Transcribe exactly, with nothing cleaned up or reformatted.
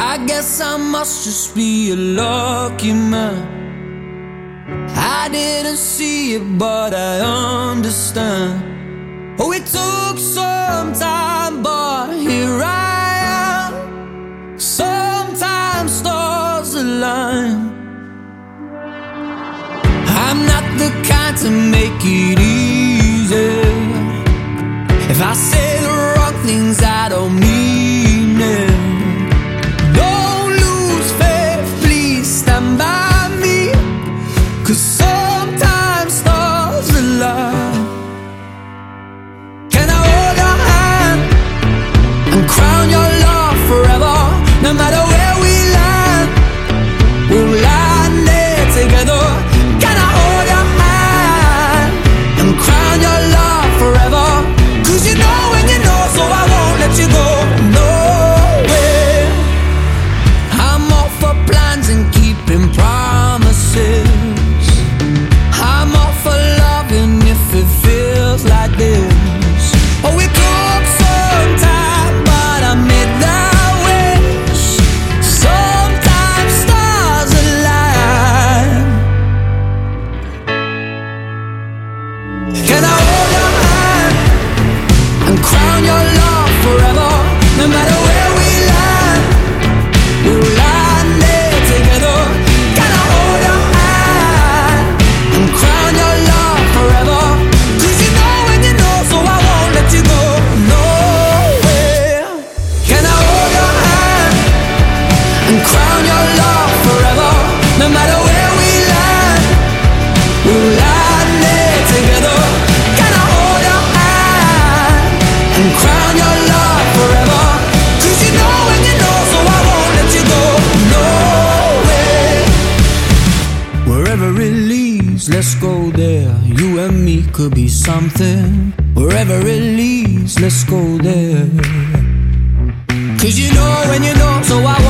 I guess I must just be a lucky man. I didn't see it, but I understand. Oh, it took some time, but here I am. Sometimes stars align. I'm not the kind to make it easy. If I say the wrong things, I don't mean it. Don't lose faith, please stand by me, 'cause sometimes stars align. Can I hold your hand and crown your love forever? No matter where we land, we'll land there together. Can I hold your hand and crown your love forever? 'Cause you know when you know, so I won't let you go. No way. I'm all for plans and keeping promises. I'm all for loving if it feels like this. Oh, it took some time, but I made that wish. Sometimes stars align. Can I hold your hand and crown your love forever? No matter where we land, we'll land there together. Can I hold your hand and crown your love forever? 'Cause you know when you know, so I won't let you go. No way. Can I hold your hand and crown your love forever? No matter where we land, we'll land there together. Can I hold your hand and crown your love forever? 'Cause you know when you know, so I won't let you go. No way. Wherever it leads, let's go there. You and me could be something. Wherever it leads, let's go there. 'Cause you know when you know, so I won't